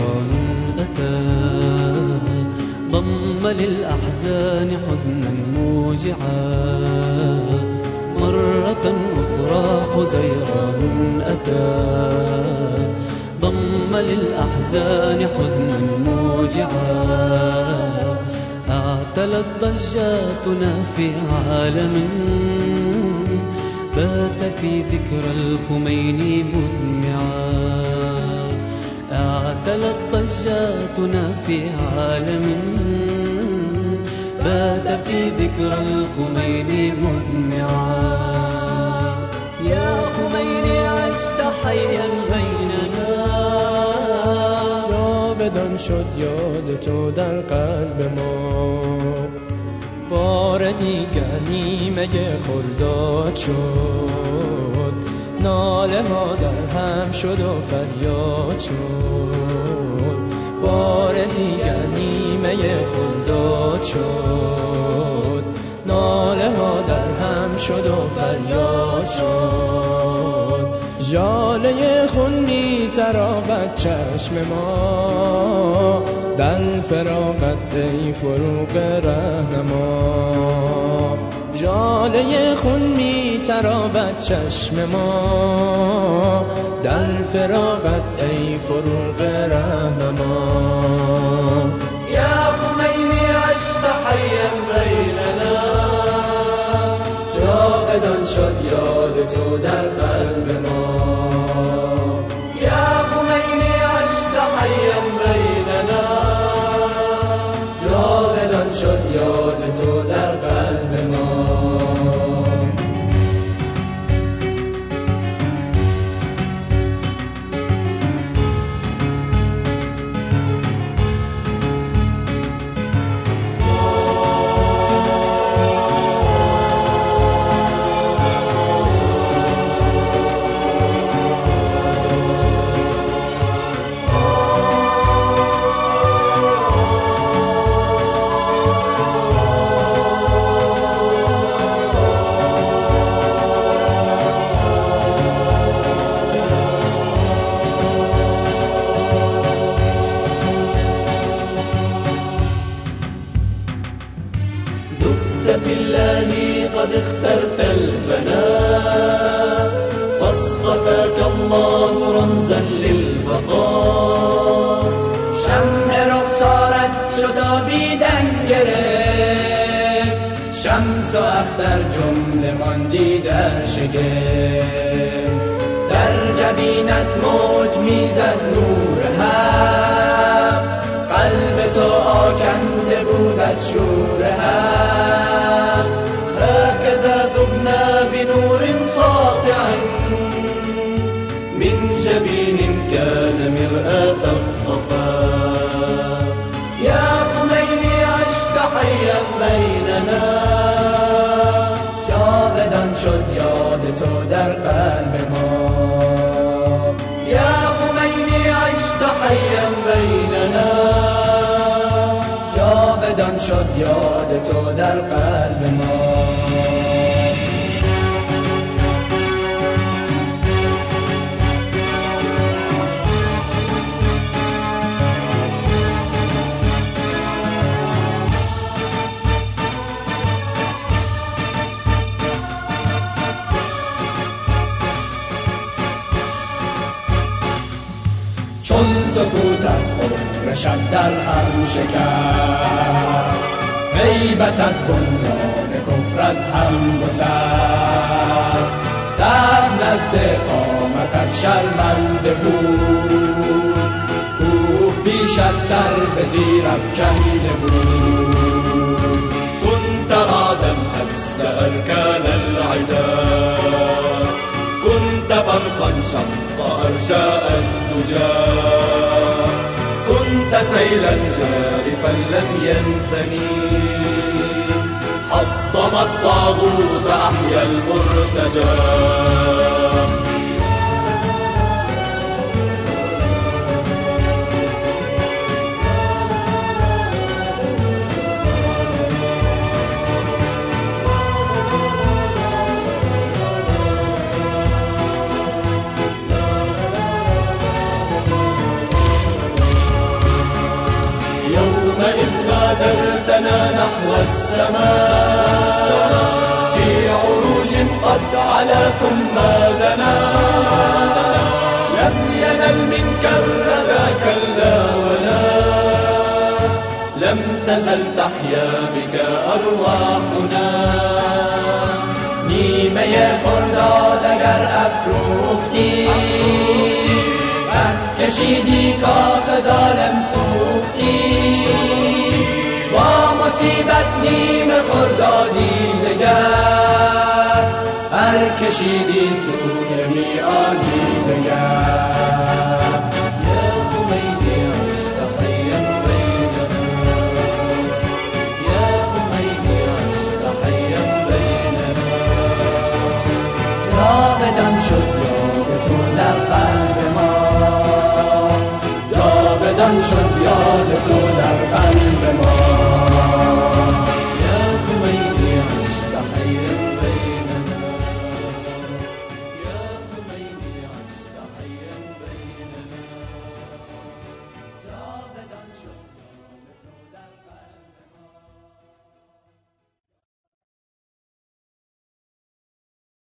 زيران أتى ضم للأحزان حزنا موجعا مرة أخرى حزيران أتى ضم للأحزان حزنا موجعا اعتلت ضجاتنا في عالم بات في ذكرى الخميني مدمعا اعتلت ضجاتنا في عالم بات في ذكرى الخمينی مدمعا. يا خميني عشت حيا بيننا جاودان شد یاد تو در قلب ما بار دیگر نیمه خرداد شد ناله ها در هم شد و فریاد شد بار دیگر نیمه خرداد شد ناله ها در هم شد و فریاد شد ژاله خون می تراقد چشم ما در فراقت ای فروغ رهنما ژاله خون می تراقد چشم ما در فراقت ای فروغ رهنما. يا خميني عشت حيا بيننا جاودان شد یاد تو در قلب ما. يا خميني عشت حيا بيننا جاودان شد یاد تو در قلب ما. في الله قد اخترت الفناء فاصطفاك الله رمزا للبقاء. شمع رخسارت شتابیدن گرفت شمس و اختر جمله ماندی در شگفت در جبینت موج میزد نور حق قلب تو آکنده بود از شور حق هكذا ذبنا بنور ساطع من جبين كان مرآة الصفا. يا خميني عشت حيا بيننا جاودان شد یاد تو در قلب ما. يا خميني عشت حيا بيننا جاودان شد یاد تو در قلب ما. چون سکوت از خور شب در هم شکر غیبتت بنیان کفر از هم گسست سر نزد قامتت شرمنده بود کوه بیشت سر به زیر افکنده بود. كنت رعدا هز أركان العدا كنت برقا شق أرجاء الدجى كنت سيلا جارفا لم ينثني حطم الطاغوت أحيا المرتجى. إذ غادرتنا نحو السماء في عروج قد علا ثم دنا لم ينل منك الردى كلا ولا لم تزل تحيا بك أرواحنا نیمه خرداد اگر افروختی قد کشیدی کاخ ظالم سوختی با مصیبت نیمه خردادی دگر هر کشیدی سوی میعادی دگر یا خمینی عشق حیا بیننا یا خمینی عشق حیا بیننا جاودان شد یاد تو در قلب ما جاودان شد یاد تو در قلب ما